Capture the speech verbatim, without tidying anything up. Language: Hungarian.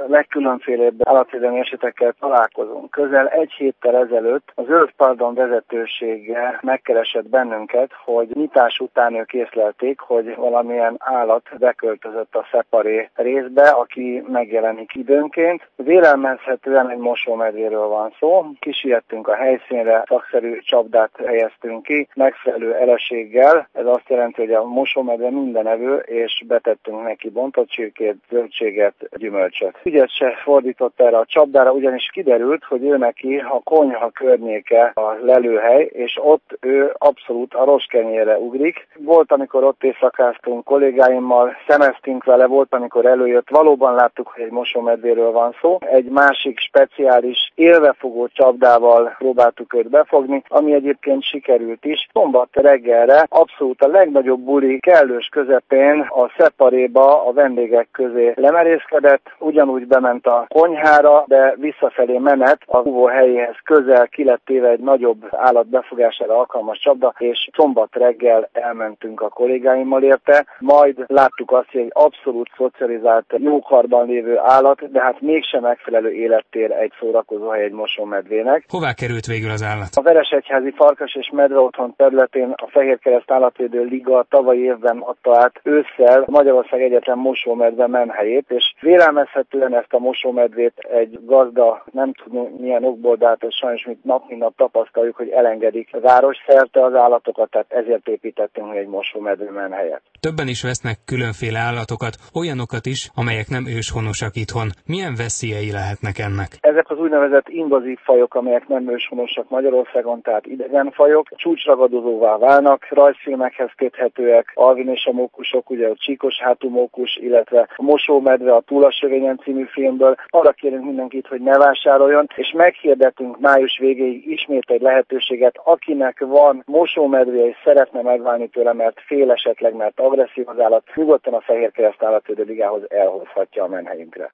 legkülönfélébb állatvédelmi esetekkel találkozunk. Közel egy héttel ezelőtt a Zöld Pardon vezetősége megkeresett bennünket, hogy nyitás után ők észlelték, hogy valamilyen állat beköltözött a szeparé részbe, aki megjelenik időnként. Vélelmezhetően egy mosómedvéről van szó. Kisiettünk a helyszínre, szakszerű csapdát helyeztünk ki, megfelelő eleséggel. Ez azt jelenti, hogy a mosómedve mindenevő, és betettünk neki bontott csirkét, zöldséget, gyümölcsöt. Ügyet se fordított erre a csapdára, ugyanis kiderült, hogy ő neki a konyha környéke a lelőhely, és ott ő abszolút a roskenyére ugrik. Volt, amikor ott éjszakáztunk kollégáimmal, szemeztünk vele, volt, amikor előjött. Valóban láttuk, hogy egy mosómedvéről van szó. Egy másik speciális élvefogó csapdával próbáltuk őt befogni, ami egyébként sikerült is. Szombat reggelre abszolút a legnagyobb buli kellős közepén a szeparéba a vendégek közé lemerészkedett, ugyanúgy bement a konyhára, de visszafelé menet a búvó helyéhez közel ki lett téve egy nagyobb állat befogására alkalmas csapda, és szombat reggel elmentünk a kollégáimmal érte, majd láttuk azt, hogy egy abszolút szocializált, jókarban lévő állat, de hát mégsem megfelelő élettér egy szórakozóhely egy mosómedvének. Hová került végül az állat? A Veresegyházi Farkas és Medve Otthon területén a Fehérkereszt Állatvédő Liga tavalyi évben adta át ősszel Magyarország egyetlen mosómedve menhelyét, és vélelmezhetően ezt a mosómedvét egy gazda, nem tudom milyen okból, de hát ez sajnos mint nap mint nap tapasztaljuk, hogy elengedik város szerte az állatokat, tehát ezért építettünk egy mosómedve menhelyet. Többen is vesznek különféle állatokat, olyanokat is, amelyek nem őshonosak itthon. Milyen veszélyei lehetnek ennek? Ezek az úgynevezett invazív fajok, amelyek nem őshonosak Magyarországon, tehát idegen fajok, csúcsragadozóvá válnak, rajzfilmekhez köthetőek, Alvin és a mókusok, ugye a Csíkos hátú mókus, illetve a Mosómedve a Túl a sövényen című filmből. Arra kérünk mindenkit, hogy ne vásároljon, és meghirdetünk május végéig ismét egy lehetőséget, akinek van mosómedvéje és szeretne megválni tőle, mert fél esetleg, mert agresszív az állat, nyugodtan a Fehérkereszt Állatvédő Ligához elhozhatja a menhelyünkre.